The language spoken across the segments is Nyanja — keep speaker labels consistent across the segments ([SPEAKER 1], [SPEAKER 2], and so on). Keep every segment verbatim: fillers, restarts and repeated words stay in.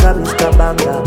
[SPEAKER 1] Banga, Mister Banga.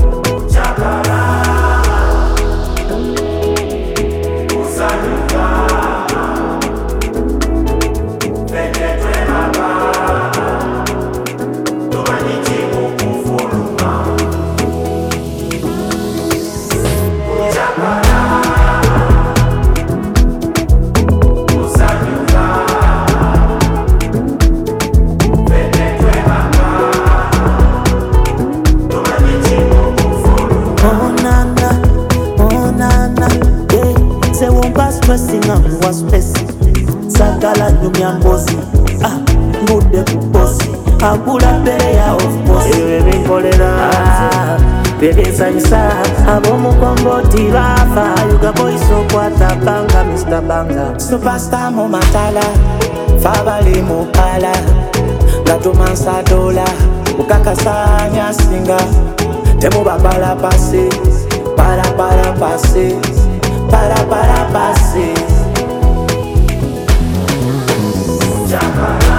[SPEAKER 1] Stressing and was stressing. Sagala nyumya mbozi. Ah, ngude kubosi. Agula bere ya of course. Ewe binkolera. Bebe nsanyisa. Abomu komboti bafa. Yuga boy so kwata Banga, Mister Banga.
[SPEAKER 2] Superstar mo matala. Fabali mo pala. Gato mansa dola. Ukakasanya singa. Temu babala pase. Para para pase. Para para pase.